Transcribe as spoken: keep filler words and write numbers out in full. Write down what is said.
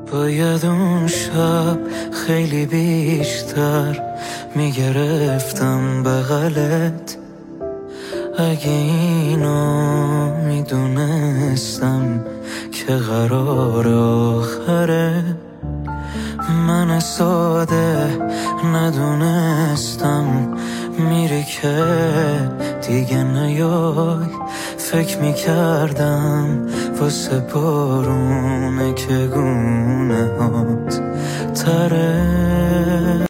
باید اون شب خیلی بیشتر میگرفتم بغلت. اگه اینو میدونستم که قرار آخره، من ساده ندونستم میری که دیگه نیای. فکر میکردم واسه بارونه که گونه هات تره.